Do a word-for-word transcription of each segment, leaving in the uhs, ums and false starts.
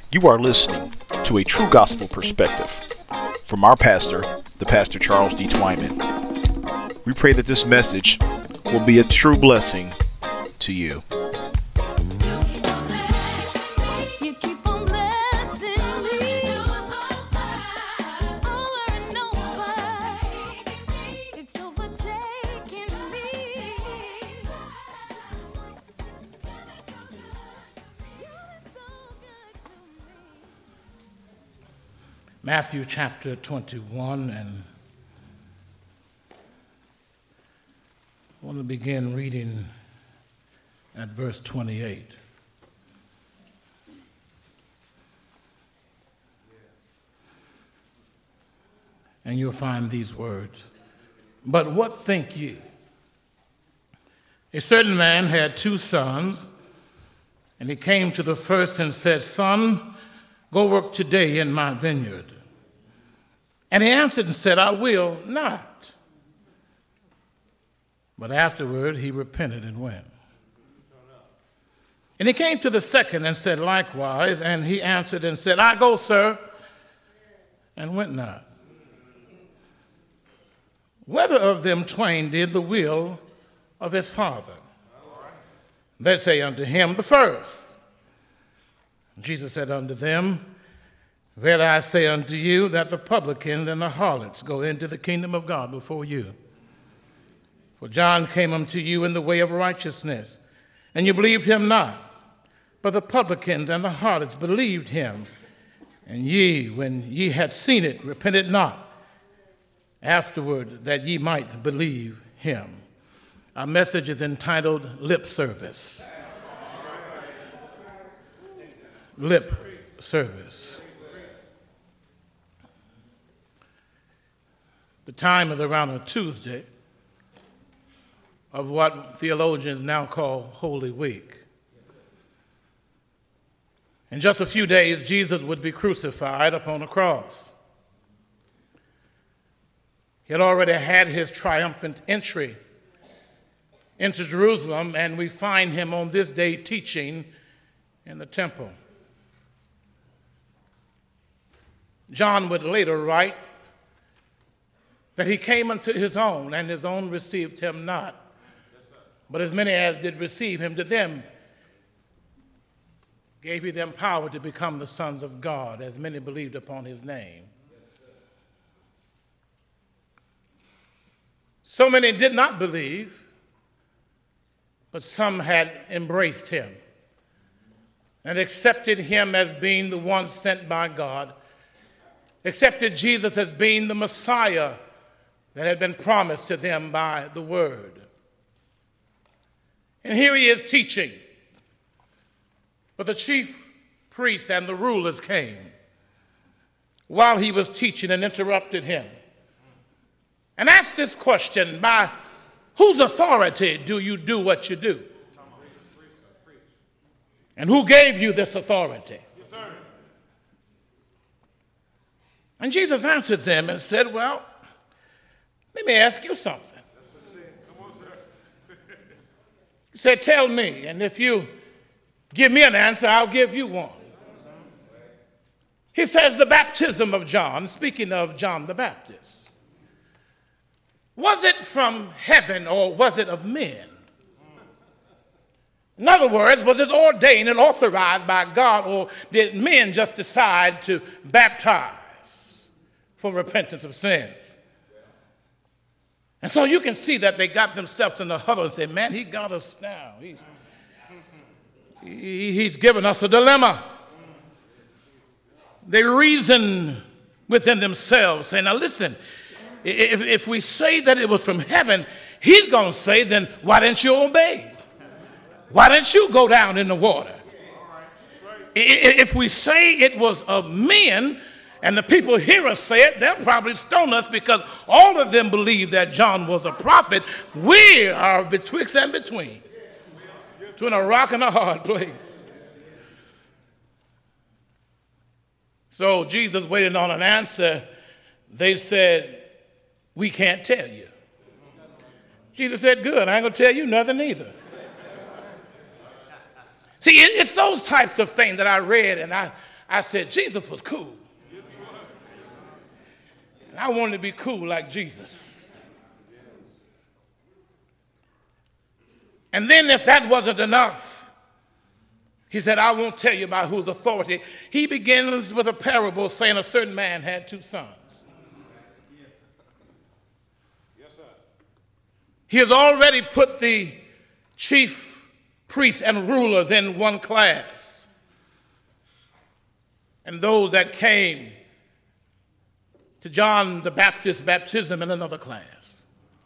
You are listening to a true gospel perspective from our pastor, the Pastor Charles D. Twyman. We pray that this message will be a true blessing to you. Matthew chapter twenty-one, and I want to begin reading at verse twenty-eight. And you'll find these words. But what think ye? A certain man had two sons, and he came to the first and said, Son, go work today in my vineyard. And he answered and said, I will not. But afterward he repented and went. And he came to the second and said likewise, and he answered and said, I go, sir, and went not. Whether of them twain did the will of his father? They say unto him, the first. Jesus said unto them, Verily I say unto you that the publicans and the harlots go into the kingdom of God before you. For John came unto you in the way of righteousness, and you believed him not. But the publicans and the harlots believed him. And ye, when ye had seen it, repented not afterward that ye might believe him. Our message is entitled Lip Service. Lip service. The time is around a Tuesday of what theologians now call Holy Week. In just a few days, Jesus would be crucified upon a cross. He had already had his triumphant entry into Jerusalem, and we find him on this day teaching in the temple. John would later write that he came unto his own, and his own received him not. But as many as did receive him, to them gave he them power to become the sons of God, as many believed upon his name. So many did not believe, but some had embraced him and accepted him as being the one sent by God, accepted Jesus as being the Messiah that had been promised to them by the word. And here he is teaching. But the chief priests and the rulers came while he was teaching and interrupted him and asked this question, by whose authority do you do what you do? And who gave you this authority? Yes, sir. And Jesus answered them and said, well, let me ask you something. He said, tell me, and if you give me an answer, I'll give you one. He says the baptism of John, speaking of John the Baptist, was it from heaven or was it of men? In other words, was it ordained and authorized by God, or did men just decide to baptize for repentance of sins? And so you can see that they got themselves in a huddle and said, man, he got us now. He's, he, he's given us a dilemma. They reason within themselves, saying, now listen, if, if we say that it was from heaven, he's going to say, then why didn't you obey? Why didn't you go down in the water? If we say it was of men, and the people hear us say it, they'll probably stone us, because all of them believe that John was a prophet. We are betwixt and between, between a rock and a hard place. So Jesus waited on an answer. They said, we can't tell you. Jesus said, good, I ain't going to tell you nothing either. See, it's those types of things that I read, and I, I said, Jesus was cool. And I wanted to be cool like Jesus. And then if that wasn't enough, he said, I won't tell you about whose authority. He begins with a parable saying a certain man had two sons. He has already put the chief priests and rulers in one class, and those that came to John the Baptist's baptism in another class.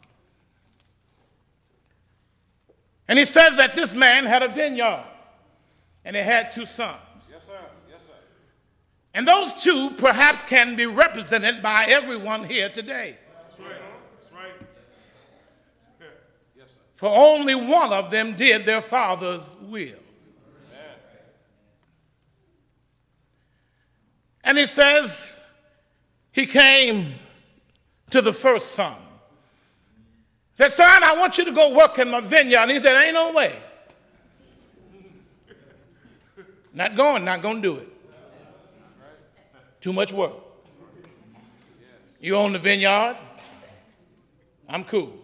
And he says that this man had a vineyard, and he had two sons. Yes, sir. Yes, sir. And those two perhaps can be represented by everyone here today. That's right. That's right. Yes, sir. For only one of them did their father's will. Amen. And he says he came to the first son. He said, son, I want you to go work in my vineyard. And he said, ain't no way. Not going, not going to do it. Too much work. You own the vineyard? I'm cool.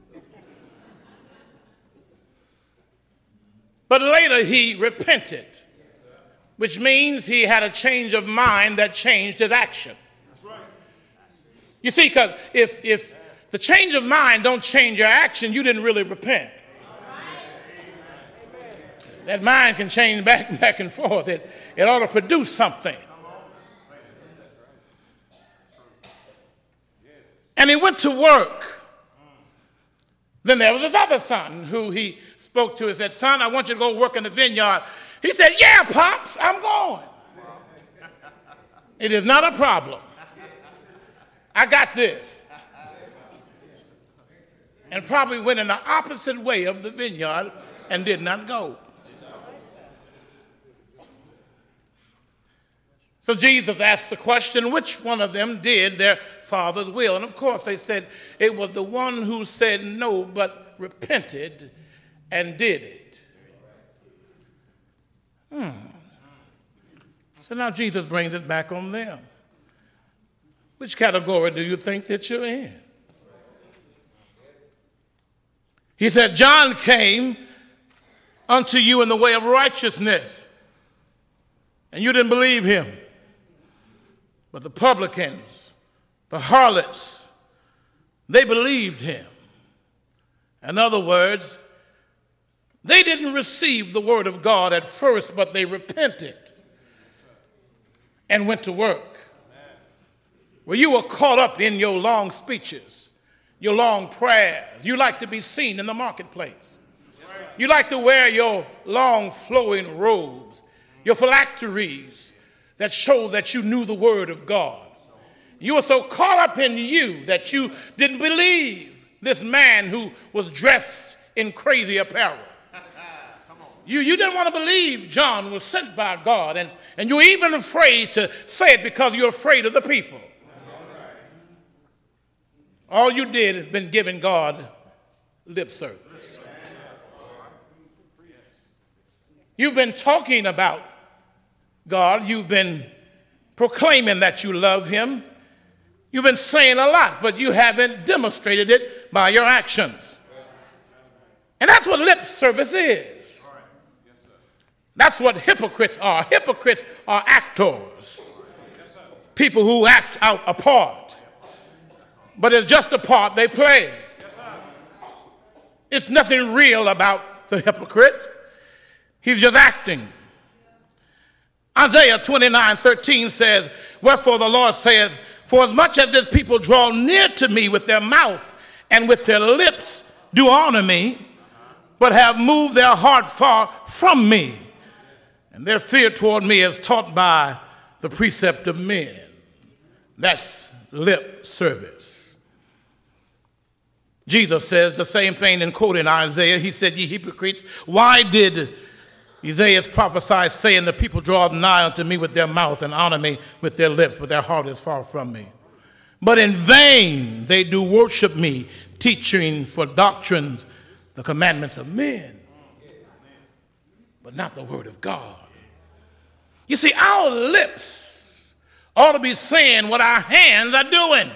But later he repented, which means he had a change of mind that changed his action. That's right. You see, because if, if the change of mind don't change your action, you didn't really repent. That mind can change back and back and forth. It, it ought to produce something. And he went to work. Then there was his other son who he spoke to and said, son, I want you to go work in the vineyard. He said, yeah, Pops, I'm going. It is not a problem. I got this. And probably went in the opposite way of the vineyard and did not go. So Jesus asked the question, which one of them did their father's will? And of course they said it was the one who said no but repented and did it. Hmm. So now Jesus brings it back on them. Which category do you think that you're in? He said, John came unto you in the way of righteousness, and you didn't believe him. But the publicans, the harlots, they believed him. In other words, they didn't receive the word of God at first, but they repented and went to work. Well, you were caught up in your long speeches, your long prayers. You like to be seen in the marketplace. You like to wear your long flowing robes, your phylacteries that show that you knew the word of God. You were so caught up in you that you didn't believe this man who was dressed in crazy apparel. You, you didn't want to believe John was sent by God, and, and you were even afraid to say it because you're afraid of the people. All you did has been giving God lip service. You've been talking about God. You've been proclaiming that you love him. You've been saying a lot, but you haven't demonstrated it by your actions. And that's what lip service is. That's what hypocrites are. Hypocrites are actors. People who act out a part. But it's just a part they play. It's nothing real about the hypocrite. He's just acting. Isaiah twenty-nine thirteen says, wherefore the Lord saith, for as much as this people draw near to me with their mouth and with their lips do honor me, but have moved their heart far from me, and their fear toward me is taught by the precept of men. That's lip service. Jesus says the same thing in quoting Isaiah. He said, ye hypocrites, why did Isaiah prophesied, saying, the people draw nigh unto me with their mouth and honor me with their lips, but their heart is far from me. But in vain they do worship me, teaching for doctrines the commandments of men, but not the word of God. You see, our lips ought to be saying what our hands are doing.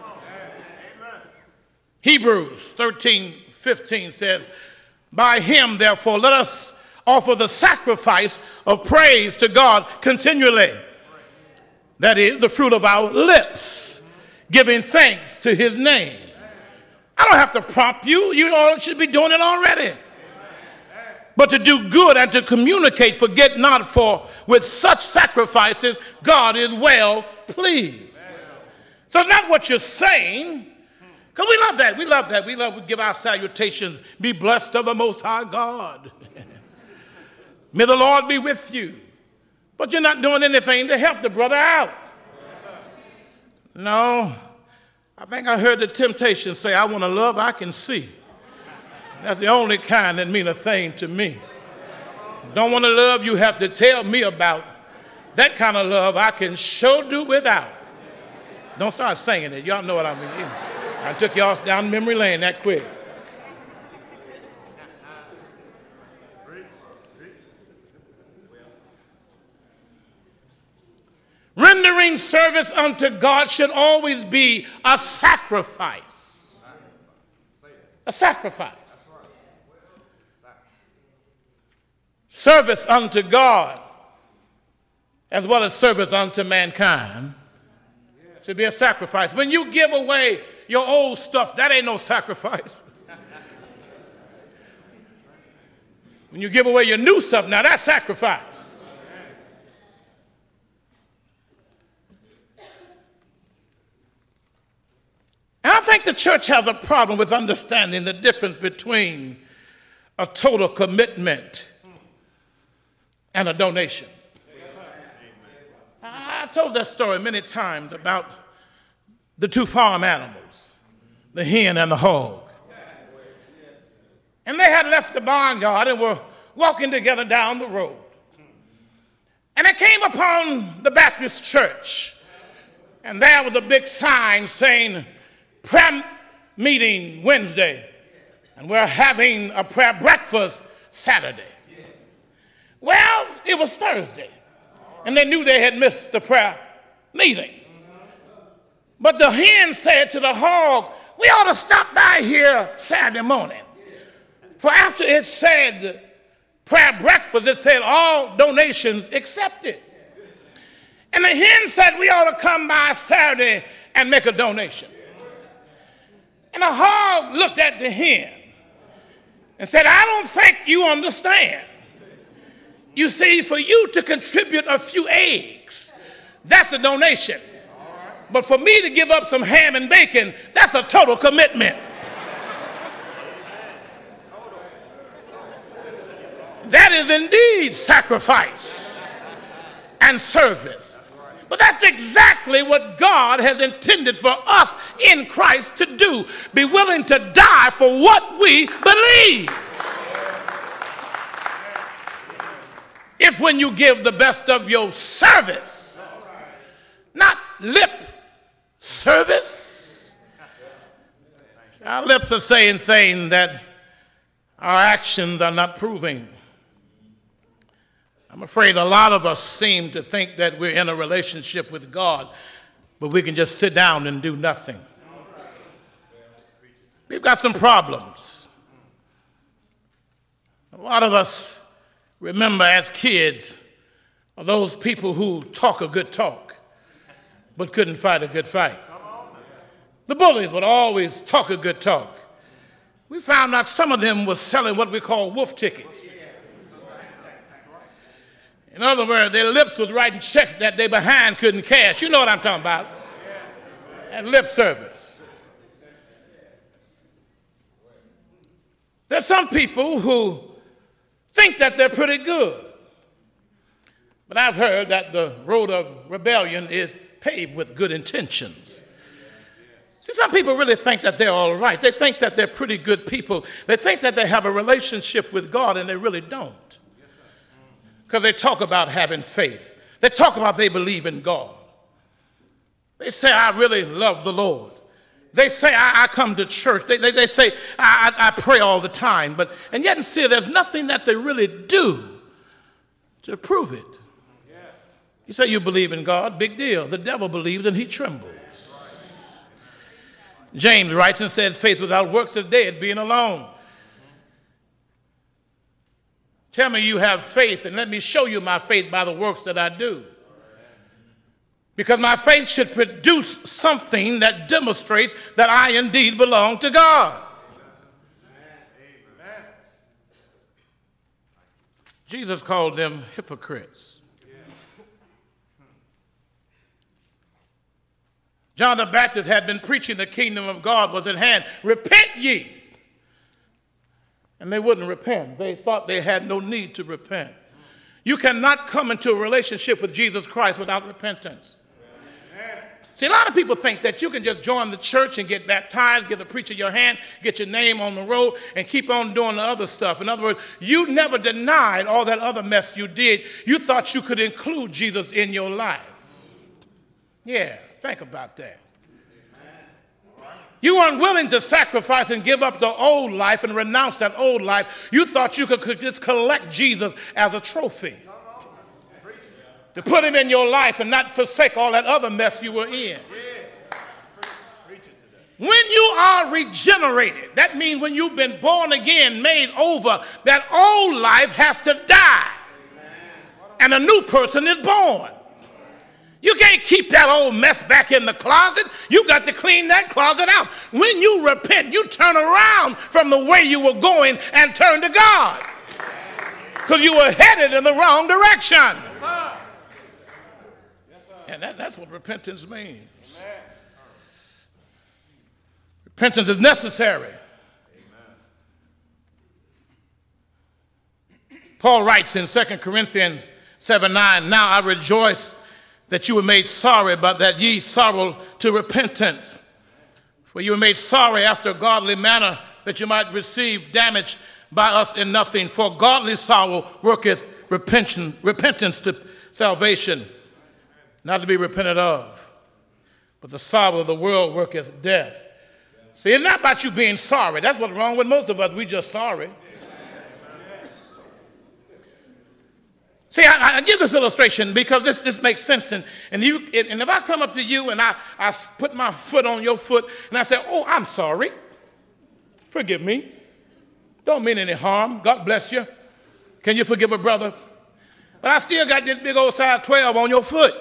Hebrews thirteen fifteen says, by him, therefore, let us offer the sacrifice of praise to God continually. That is the fruit of our lips, giving thanks to his name. I don't have to prompt you. You all should be doing it already. But to do good and to communicate, forget not, for with such sacrifices, God is well pleased. So it's not what you're saying, because we love that. We love that. We love, we give our salutations. Be blessed of the Most High God. May the Lord be with you. But you're not doing anything to help the brother out. No. I think I heard the Temptations say, I want to love I can see. That's the only kind that mean a thing to me. Don't want to love you have to tell me about. That kind of love I can sure do without. Don't start singing it. Y'all know what I mean. I took y'all down memory lane that quick. Rendering service unto God should always be a sacrifice. A sacrifice. Service unto God, as well as service unto mankind, should be a sacrifice. When you give away your old stuff, that ain't no sacrifice. When you give away your new stuff, now that's sacrifice. And I think the church has a problem with understanding the difference between a total commitment and a donation. I've told that story many times about the two farm animals, the hen and the hog. And they had left the barnyard and were walking together down the road. And they came upon the Baptist church, and there was a big sign saying, prayer meeting Wednesday, and we're having a prayer breakfast Saturday. Well, it was Thursday, and they knew they had missed the prayer meeting. But the hen said to the hog, we ought to stop by here Saturday morning. For after it said prayer breakfast, it said all donations accepted. And the hen said we ought to come by Saturday and make a donation. And the hog looked at the hen and said, I don't think you understand. You see, for you to contribute a few eggs, that's a donation. But for me to give up some ham and bacon, that's a total commitment. That is indeed sacrifice and service. But that's exactly what God has intended for us in Christ to do. Be willing to die for what we believe. If when you give the best of your service, not lip service, our lips are saying things that our actions are not proving. I'm afraid a lot of us seem to think that we're in a relationship with God, but we can just sit down and do nothing. We've got some problems. A lot of us remember as kids are those people who talk a good talk, but couldn't fight a good fight. The bullies would always talk a good talk. We found out some of them was selling what we call wolf tickets. In other words, their lips was writing checks that they behind couldn't cash. You know what I'm talking about. And lip service. There's some people who think that they're pretty good. But I've heard that the road of rebellion is paved with good intentions. See, some people really think that they're all right. They think that they're pretty good people. They think that they have a relationship with God, and they really don't. Because they talk about having faith. They talk about they believe in God. They say, I really love the Lord. They say, I, I come to church. They, they, they say, I, I, I pray all the time. But, and yet and see, there's nothing that they really do to prove it. You say you believe in God, big deal. The devil believes and he trembles. James writes and says, faith without works is dead, being alone. Tell me you have faith, and let me show you my faith by the works that I do. Because my faith should produce something that demonstrates that I indeed belong to God. Amen. Jesus called them hypocrites. John the Baptist had been preaching the kingdom of God was at hand. Repent ye. And they wouldn't repent. They thought they had no need to repent. You cannot come into a relationship with Jesus Christ without repentance. See, a lot of people think that you can just join the church and get baptized, give the preacher your hand, get your name on the roll, and keep on doing the other stuff. In other words, you never denied all that other mess you did. You thought you could include Jesus in your life. Yeah, think about that. You weren't willing to sacrifice and give up the old life and renounce that old life. You thought you could, could just collect Jesus as a trophy. To put him in your life and not forsake all that other mess you were in. When you are regenerated, that means when you've been born again, made over, that old life has to die. And a new person is born. You can't keep that old mess back in the closet. You got to clean that closet out. When you repent, you turn around from the way you were going and turn to God. Because you were headed in the wrong direction. Yes, sir. Yes, sir. And that, that's what repentance means. Amen. Repentance is necessary. Amen. Paul writes in Second Corinthians seven nine, now I rejoice that you were made sorry, but that ye sorrow to repentance. For you were made sorry after a godly manner, that you might receive damage by us in nothing. For godly sorrow worketh repentance, repentance to salvation, not to be repented of. But the sorrow of the world worketh death. See, it's not about you being sorry. That's what's wrong with most of us. We just sorry. See, I, I give this illustration because this, this makes sense. And, and, you, and if I come up to you and I, I put my foot on your foot and I say, oh, I'm sorry. Forgive me. Don't mean any harm. God bless you. Can you forgive a brother? But I still got this big old size twelve on your foot.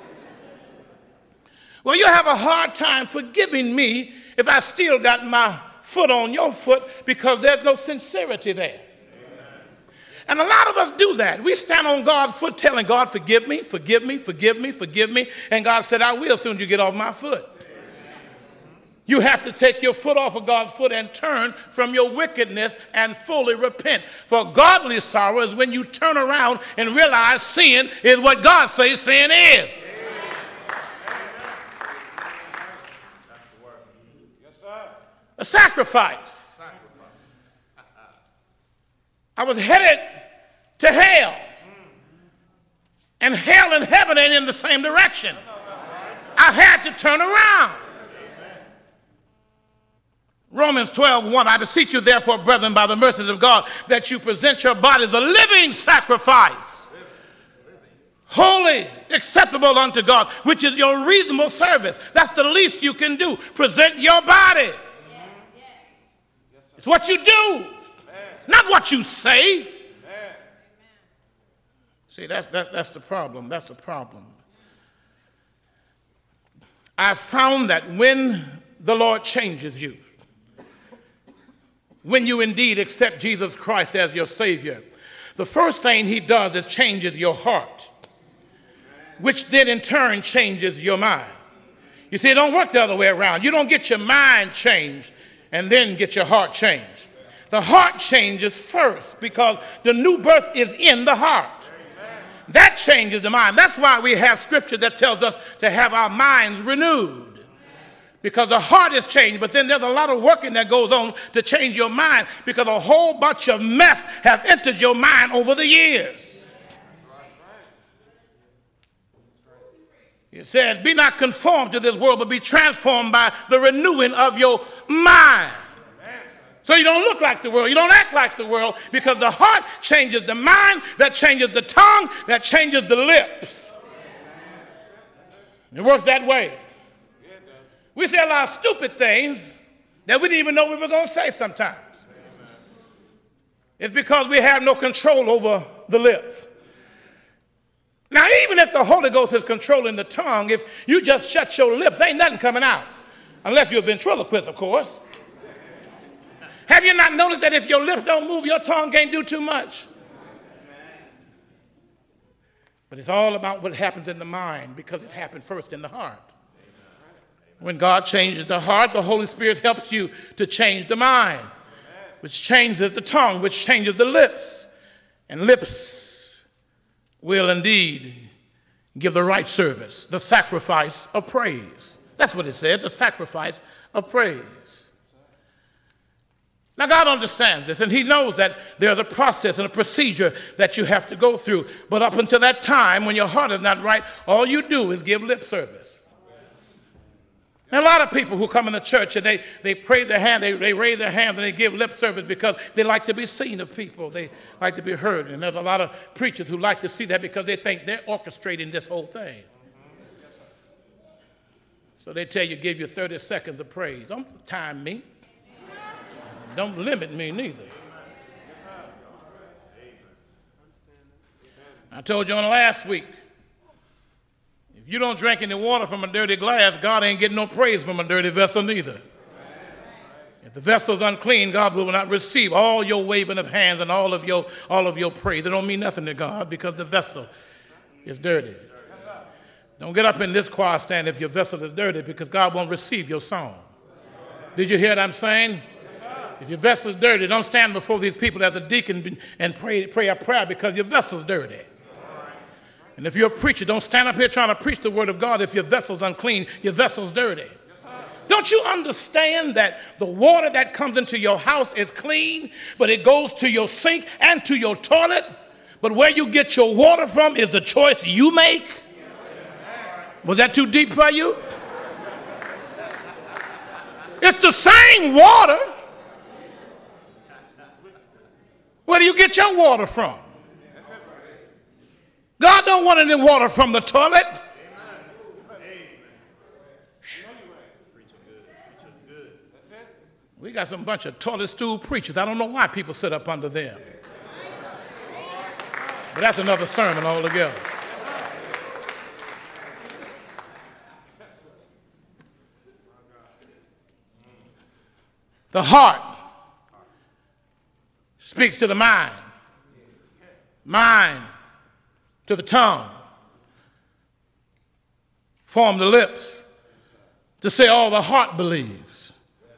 Well, you have a hard time forgiving me if I still got my foot on your foot because there's no sincerity there. And a lot of us do that. We stand on God's foot telling God, forgive me, forgive me, forgive me, forgive me. And God said, I will as soon as you get off my foot. You have to take your foot off of God's foot and turn from your wickedness and fully repent. For godly sorrow is when you turn around and realize sin is what God says sin is. A sacrifice. I was headed to hell. And hell and heaven ain't in the same direction. I had to turn around. Romans twelve one, I beseech you therefore, brethren, by the mercies of God, that you present your bodies a living sacrifice, holy, acceptable unto God, which is your reasonable service. That's the least you can do. Present your body. It's what you do, not what you say. See, that's, that, that's the problem. That's the problem. I found that when the Lord changes you, when you indeed accept Jesus Christ as your Savior, the first thing he does is changes your heart, which then in turn changes your mind. You see, it don't work the other way around. You don't get your mind changed and then get your heart changed. The heart changes first because the new birth is in the heart. That changes the mind. That's why we have scripture that tells us to have our minds renewed. Because the heart is changed, but then there's a lot of working that goes on to change your mind because a whole bunch of mess has entered your mind over the years. It says, be not conformed to this world, but be transformed by the renewing of your mind. So you don't look like the world. You don't act like the world because the heart changes the mind, that changes the tongue, that changes the lips. It works that way. We say a lot of stupid things that we didn't even know we were going to say sometimes. It's because we have no control over the lips. Now, even if the Holy Ghost is controlling the tongue, if you just shut your lips, ain't nothing coming out. Unless you're a ventriloquist, of course. Have you not noticed that if your lips don't move, your tongue can't do too much? But it's all about what happens in the mind, because it's happened first in the heart. When God changes the heart, the Holy Spirit helps you to change the mind, which changes the tongue, which changes the lips. And lips will indeed give the right service, the sacrifice of praise. That's what it said, the sacrifice of praise. Now, God understands this, and he knows that there's a process and a procedure that you have to go through. But up until that time, when your heart is not right, all you do is give lip service. And a lot of people who come in the church and they, they praise their hand, they, they raise their hands and they give lip service because they like to be seen of people. They like to be heard. And there's a lot of preachers who like to see that because they think they're orchestrating this whole thing. So they tell you, give you thirty seconds of praise. Don't time me. Don't limit me neither. I told you on last week, if you don't drink any water from a dirty glass, God ain't getting no praise from a dirty vessel neither. If the vessel's unclean, God will not receive all your waving of hands and all of your, all of your praise. It don't mean nothing to God because the vessel is dirty. Don't get up in this choir stand if your vessel is dirty, because God won't receive your song. Did you hear what I'm saying? If your vessel is dirty, don't stand before these people as a deacon and pray, pray a prayer because your vessel's dirty. And if you're a preacher, don't stand up here trying to preach the word of God if your vessel's unclean, your vessel's dirty. Don't you understand that the water that comes into your house is clean, but it goes to your sink and to your toilet? But where you get your water from is the choice you make? Was that too deep for you? It's the same water. Where do you get your water from? God don't want any water from the toilet. We got some bunch of toilet stool preachers. I don't know why people sit up under them. But that's another sermon altogether. The heart speaks to the mind, mind to the tongue, form the lips to say all the heart believes.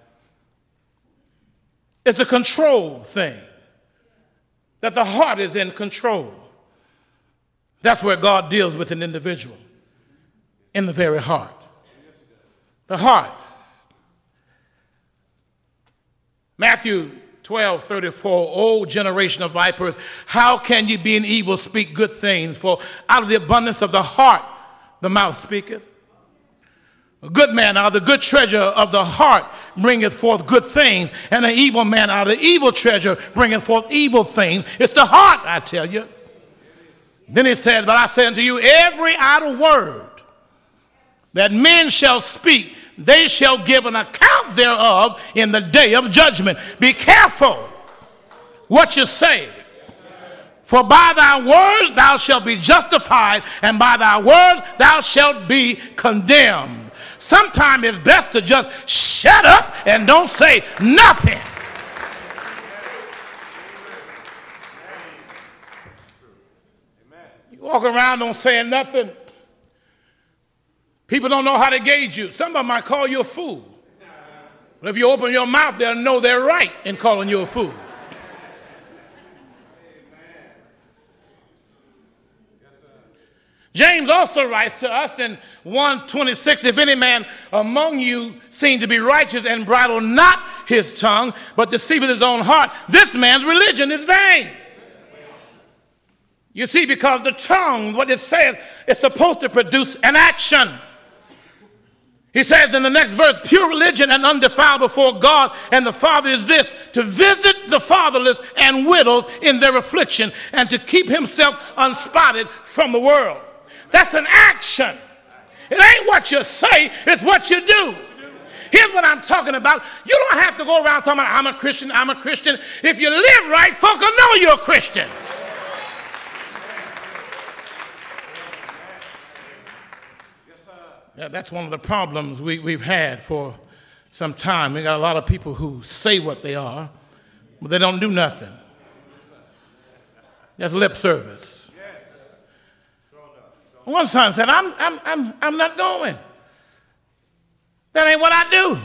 It's a control thing, that the heart is in control. That's where God deals with an individual, in the very heart. The heart. Matthew twelve thirty-four, O generation of vipers, how can you being evil speak good things? For out of the abundance of the heart the mouth speaketh. A good man out of the good treasure of the heart bringeth forth good things, and an evil man out of the evil treasure bringeth forth evil things. It's the heart, I tell you. Then it says, but I say unto you, every idle word that men shall speak, they shall give an account thereof in the day of judgment. Be careful what you say. For by thy words thou shalt be justified, and by thy words thou shalt be condemned. Sometimes it's best to just shut up and don't say nothing. You walk around don't saying nothing. People don't know how to gauge you. Some of them might call you a fool. But if you open your mouth, they'll know they're right in calling you a fool. James also writes to us in one twenty-six, if any man among you seem to be righteous and bridle not his tongue, but deceiveth his own heart, this man's religion is vain. You see, because the tongue, what it says, is supposed to produce an action. He says in the next verse, pure religion and undefiled before God and the Father is this, to visit the fatherless and widows in their affliction and to keep himself unspotted from the world. That's an action. It ain't what you say, it's what you do. Here's what I'm talking about. You don't have to go around talking about, I'm a Christian, I'm a Christian. If you live right, folk will know you're a Christian. Yeah, that's one of the problems we, we've had for some time. We got a lot of people who say what they are, but they don't do nothing. That's lip service. One son said, I'm, I'm, I'm, I'm not going. That ain't what I do.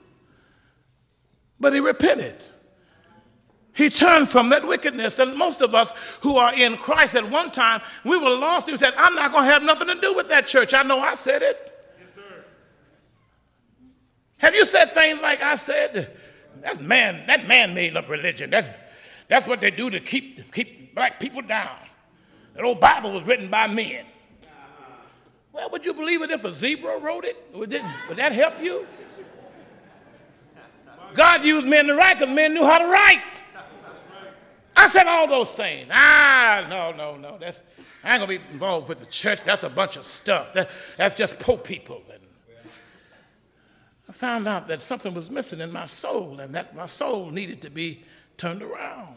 But he repented. He turned from that wickedness. And most of us who are in Christ at one time, we were lost. He said, I'm not going to have nothing to do with that church. I know I said it. Yes, sir. Have you said things like I said? That man, that man made up religion. That's, that's what they do to keep, keep black people down. That old Bible was written by men. Well, would you believe it if a zebra wrote it? Would, it, would that help you? God used men to write because men knew how to write. I said all those things. Ah, no, no, no. That's, I ain't going to be involved with the church. That's a bunch of stuff. That, that's just poor people. And I found out that something was missing in my soul and that my soul needed to be turned around.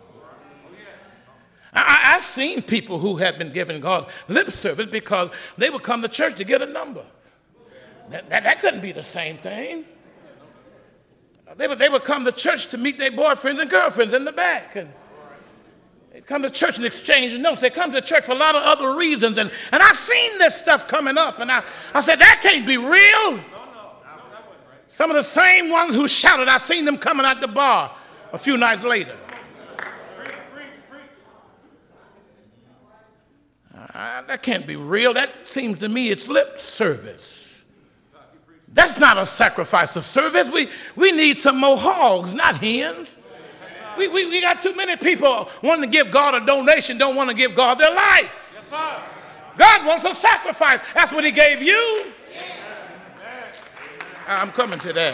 I, I've seen people who have been giving God lip service because they would come to church to get a number. That, that, that couldn't be the same thing. They would, they would come to church to meet their boyfriends and girlfriends in the back. And they'd come to church and exchange notes. They come to church for a lot of other reasons. And, and I've seen this stuff coming up. And I, I said, that can't be real. Some of the same ones who shouted, I've seen them coming out the bar a few nights later. Uh, that can't be real. That seems to me it's lip service. That's not a sacrifice of service. We, we need some more hogs, not hens. We, we, we got too many people wanting to give God a donation, don't want to give God their life. Yes, sir. God wants a sacrifice. That's what he gave you. I'm coming to that.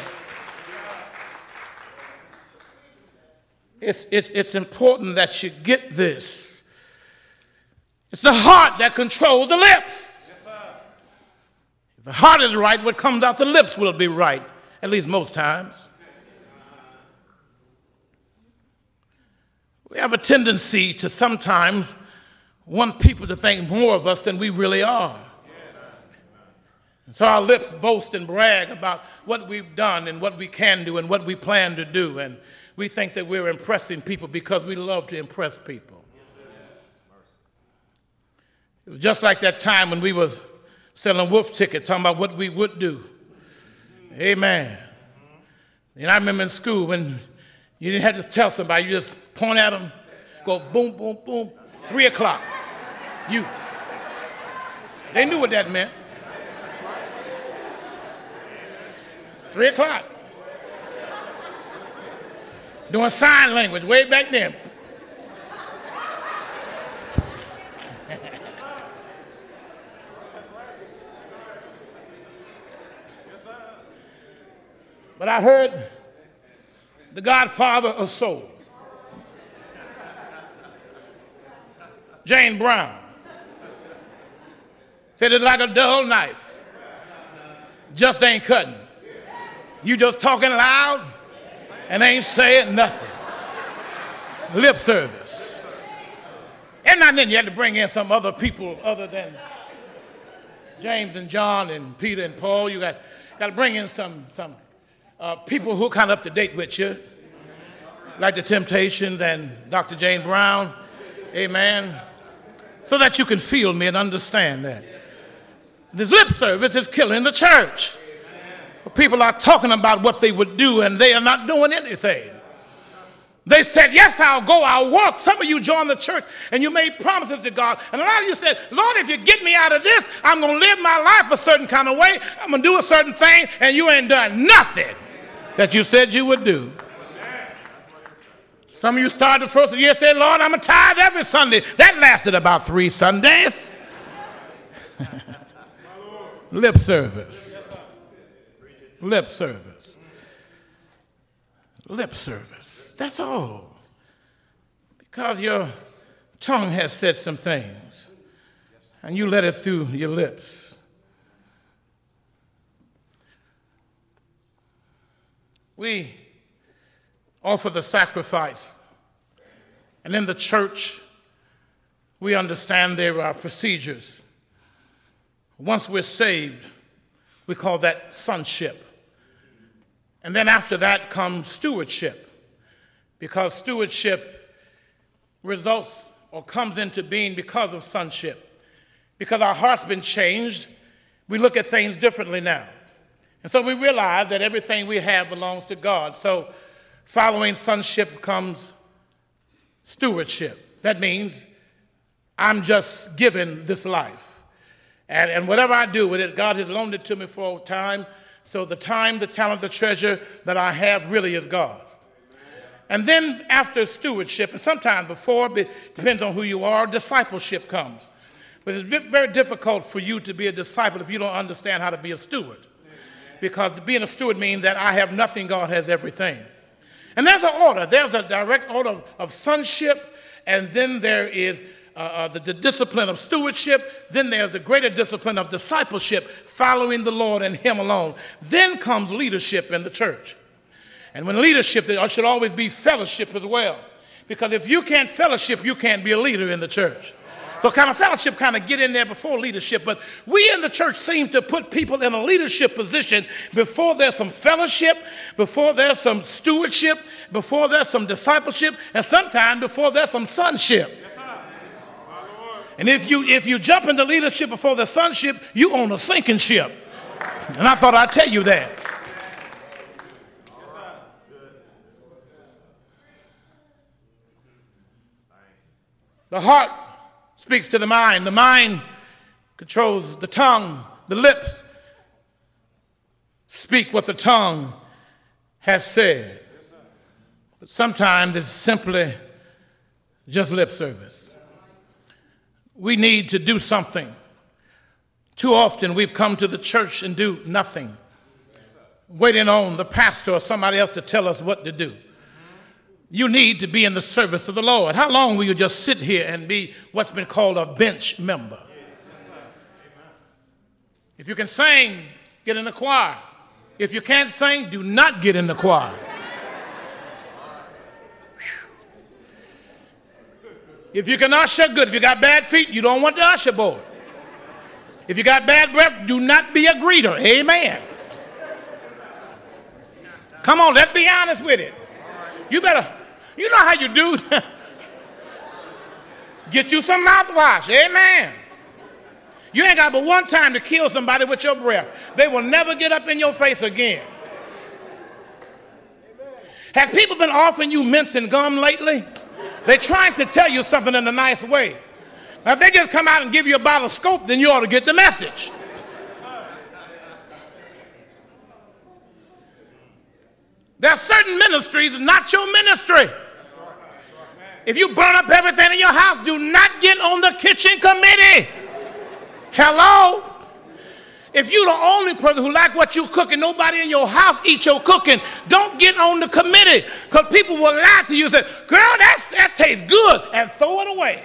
It's, it's, it's important that you get this. It's the heart that controls the lips. Yes, sir. If the heart is right, what comes out the lips will be right, at least most times. We have a tendency to sometimes want people to think more of us than we really are. And so our lips boast and brag about what we've done and what we can do and what we plan to do. And we think that we're impressing people because we love to impress people. It was just like that time when we was selling wolf tickets, talking about what we would do. Amen. And I remember in school when you didn't have to tell somebody, you just point at them, go boom, boom, boom, three o'clock. You. They knew what that meant. Three o'clock. Doing sign language way back then. But I heard the godfather of soul, James Brown, said it's like a dull knife. Just ain't cutting. You just talking loud and ain't saying nothing. Lip service. And not then you had to bring in some other people other than James and John and Peter and Paul. You got, got to bring in some, some uh, people who are kind of up to date with you, like the Temptations and Doctor James Brown. Amen. So that you can feel me and understand that. This lip service is killing the church. People are talking about what they would do and they are not doing anything. They said, yes, I'll go, I'll work. Some of you joined the church and you made promises to God. And a lot of you said, Lord, if you get me out of this, I'm going to live my life a certain kind of way. I'm going to do a certain thing, and you ain't done nothing that you said you would do. Some of you started the first of the year saying, Lord, I'm going to tithe every Sunday. That lasted about three Sundays. Lip service. Lip service. Lip service. That's all. Because your tongue has said some things and you let it through your lips. We offer the sacrifice. And in the church, we understand there are procedures. Once we're saved, we call that sonship. And then after that comes stewardship, because stewardship results or comes into being because of sonship. Because our heart's been changed, we look at things differently now. And so we realize that everything we have belongs to God. So following sonship comes stewardship. That means I'm just given this life. And, and whatever I do with it, God has loaned it to me for a time. So the time, the talent, the treasure that I have really is God's. And then after stewardship, and sometimes before, it depends on who you are, discipleship comes. But it's very difficult for you to be a disciple if you don't understand how to be a steward. Because being a steward means that I have nothing, God has everything. And there's an order. There's a direct order of, of sonship, and then there is uh, uh, the, the discipline of stewardship. Then there's a greater discipline of discipleship, following the Lord and Him alone. Then comes leadership in the church. And when leadership, there should always be fellowship as well. Because if you can't fellowship, you can't be a leader in the church. So kind of fellowship kind of get in there before leadership. But we in the church seem to put people in a leadership position before there's some fellowship, before there's some stewardship, before there's some discipleship, and sometimes before there's some sonship. Yes, sir. And if you if you jump into leadership before the sonship, you own a sinking ship. And I thought I'd tell you that. The heart speaks to the mind. The mind controls the tongue. The lips speak what the tongue has said. But sometimes it's simply just lip service. We need to do something. Too often we've come to the church and do nothing, waiting on the pastor or somebody else to tell us what to do. You need to be in the service of the Lord. How long will you just sit here and be what's been called a bench member? If you can sing, get in the choir. If you can't sing, do not get in the choir. If you can usher, good. If you got bad feet, you don't want the usher board. If you got bad breath, do not be a greeter. Amen. Come on, let's be honest with it. You better, you know how you do. Get you some mouthwash. Amen. You ain't got but one time to kill somebody with your breath. They will never get up in your face again. Have people been offering you mints and gum lately? They're trying to tell you something in a nice way. Now, if they just come out and give you a bottle of Scope, then you ought to get the message. There are certain ministries, not your ministry. If you burn up everything in your house, do not get on the kitchen committee. Hello? If you're the only person who like what you cook and nobody in your house eats your cooking, don't get on the committee, because people will lie to you and say, girl, that's, that tastes good, and throw it away.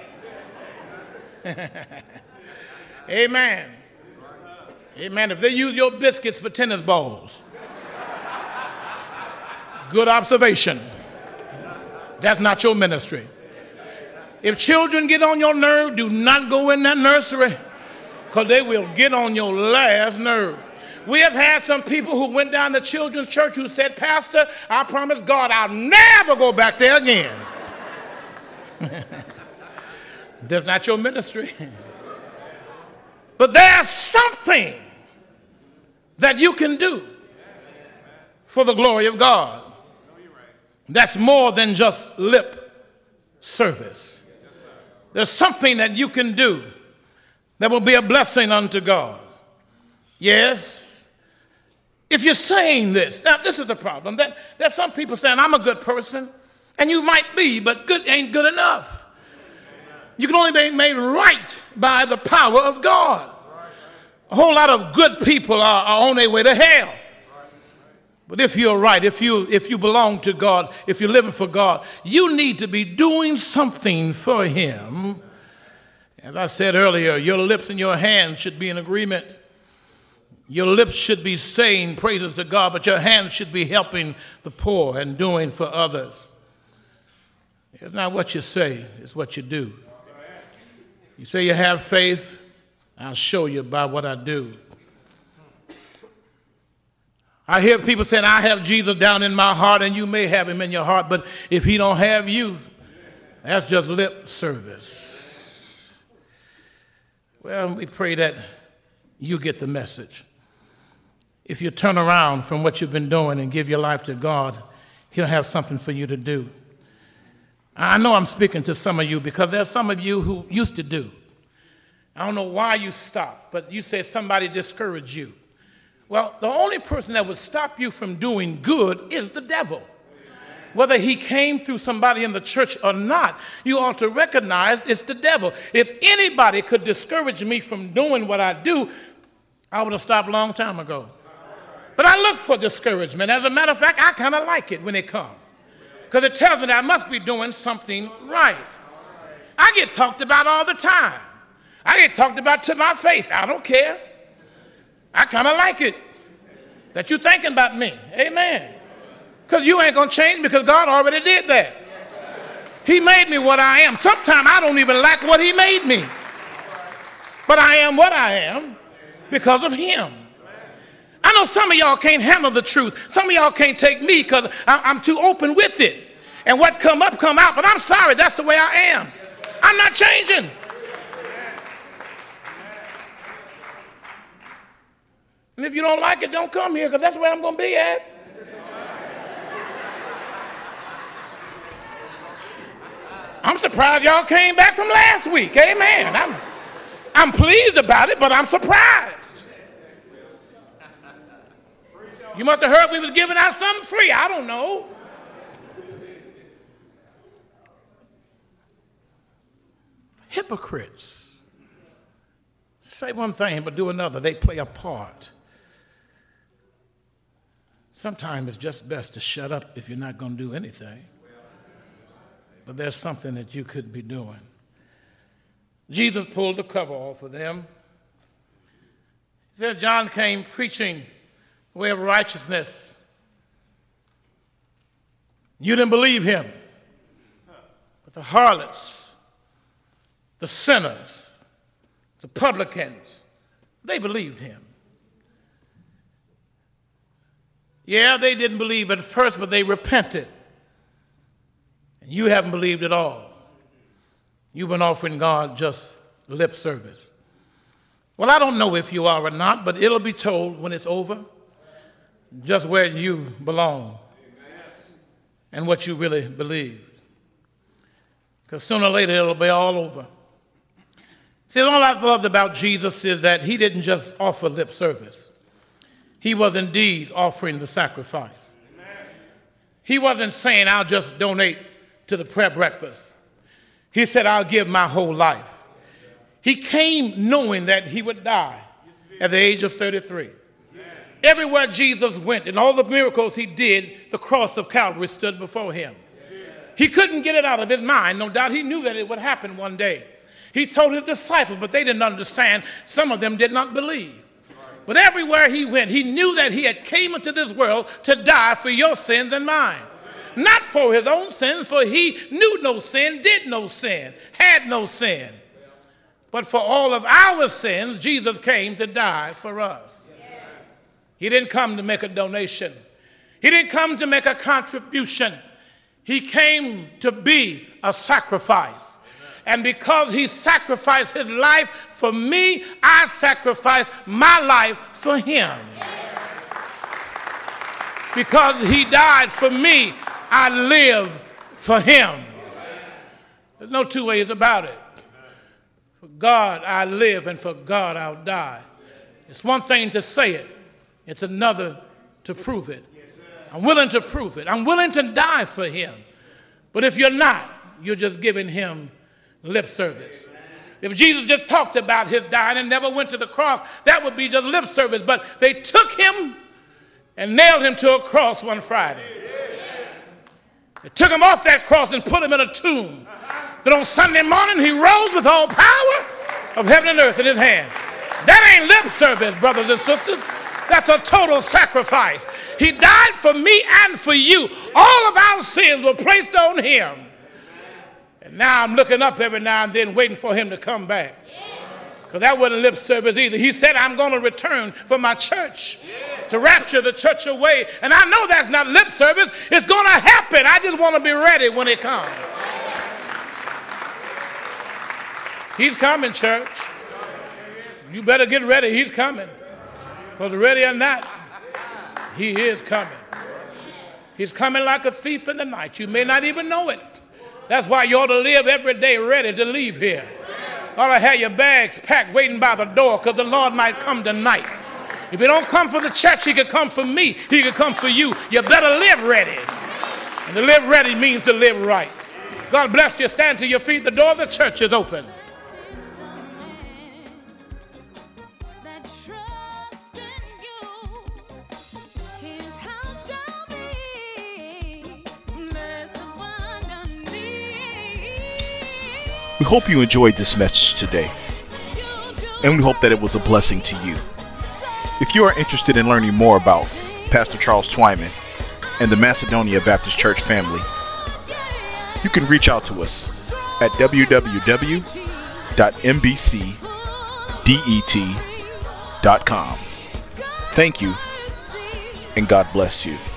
Amen. Amen. If they use your biscuits for tennis balls, good observation. That's not your ministry. If children get on your nerve, do not go in that nursery, because they will get on your last nerve. We have had some people who went down to children's church who said, Pastor, I promise God I'll never go back there again. That's not your ministry. But there's something that you can do for the glory of God. That's more than just lip service. There's something that you can do that will be a blessing unto God. Yes, if you're saying this, now this is the problem. That there's some people saying, I'm a good person, and you might be, but good ain't good enough. You can only be made right by the power of God. A whole lot of good people are, are on their way to hell. But if you're right, if you if you belong to God, if you're living for God, you need to be doing something for Him. As I said earlier, your lips and your hands should be in agreement. Your lips should be saying praises to God, but your hands should be helping the poor and doing for others. It's not what you say, it's what you do. You say you have faith, I'll show you by what I do. I hear people saying, I have Jesus down in my heart, and you may have him in your heart, but if he don't have you, that's just lip service. Well, we pray that you get the message. If you turn around from what you've been doing and give your life to God, he'll have something for you to do. I know I'm speaking to some of you because there's some of you who used to do. I don't know why you stopped, but you said somebody discouraged you. Well, the only person that would stop you from doing good is the devil. Whether he came through somebody in the church or not, you ought to recognize it's the devil. If anybody could discourage me from doing what I do, I would have stopped a long time ago. But I look for discouragement. As a matter of fact, I kind of like it when it comes, because it tells me that I must be doing something right. I get talked about all the time. I get talked about to my face. I don't care. I kind of like it that you're thinking about me. Amen. Because you ain't going to change because God already did that. He made me what I am. Sometimes I don't even like what he made me. But I am what I am because of him. I know some of y'all can't handle the truth. Some of y'all can't take me because I'm too open with it. And what come up, come out. But I'm sorry, that's the way I am. I'm not changing. And if you don't like it, don't come here because that's where I'm going to be at. I'm surprised y'all came back from last week. Amen. I'm, I'm pleased about it, but I'm surprised. You must have heard we was giving out something free. I don't know. Hypocrites. Say one thing but do another. They play a part. Sometimes it's just best to shut up if you're not going to do anything. But there's something that you could be doing. Jesus pulled the cover off of them. He said John came preaching the way of righteousness. You didn't believe him. But the harlots, the sinners, the publicans, they believed him. Yeah, they didn't believe at first, but they repented. And you haven't believed at all. You've been offering God just lip service. Well, I don't know if you are or not, but it'll be told when it's over just where you belong and what you really believe. Because sooner or later it'll be all over. See, all I've loved about Jesus is that he didn't just offer lip service. He was indeed offering the sacrifice. He wasn't saying, I'll just donate to the prayer breakfast. He said, I'll give my whole life. He came knowing that he would die at the age of thirty-three. Everywhere Jesus went and all the miracles he did, the cross of Calvary stood before him. He couldn't get it out of his mind. No doubt he knew that it would happen one day. He told his disciples, but they didn't understand. Some of them did not believe. But everywhere he went, he knew that he had came into this world to die for your sins and mine. Not for his own sins, for he knew no sin, did no sin, had no sin. But for all of our sins, Jesus came to die for us. He didn't come to make a donation. He didn't come to make a contribution. He came to be a sacrifice. And because he sacrificed his life for me, I sacrifice my life for him. Because he died for me, I live for him. There's no two ways about it. For God I live and for God I'll die. It's one thing to say it. It's another to prove it. I'm willing to prove it. I'm willing to die for him. But if you're not, you're just giving him lip service. If Jesus just talked about his dying and never went to the cross, that would be just lip service. But they took him and nailed him to a cross one Friday. They took him off that cross and put him in a tomb. Then on Sunday morning, he rose with all power of heaven and earth in his hand. That ain't lip service, brothers and sisters. That's a total sacrifice. He died for me and for you. All of our sins were placed on him. And now I'm looking up every now and then waiting for him to come back. Because that wasn't lip service either. He said, I'm going to return for my church to rapture the church away. And I know that's not lip service. It's going to happen. I just want to be ready when it comes. He's coming, church. You better get ready. He's coming. Because ready or not, he is coming. He's coming like a thief in the night. You may not even know it. That's why you ought to live every day ready to leave here. You ought to have your bags packed waiting by the door because the Lord might come tonight. If he don't come for the church, he could come for me. He could come for you. You better live ready. And to live ready means to live right. God bless you. Stand to your feet. The door of the church is open. We hope you enjoyed this message today, and we hope that it was a blessing to you. If you are interested in learning more about Pastor Charles Twyman and the Macedonia Baptist Church family, you can reach out to us at w w w dot m b c det dot com. Thank you, and God bless you.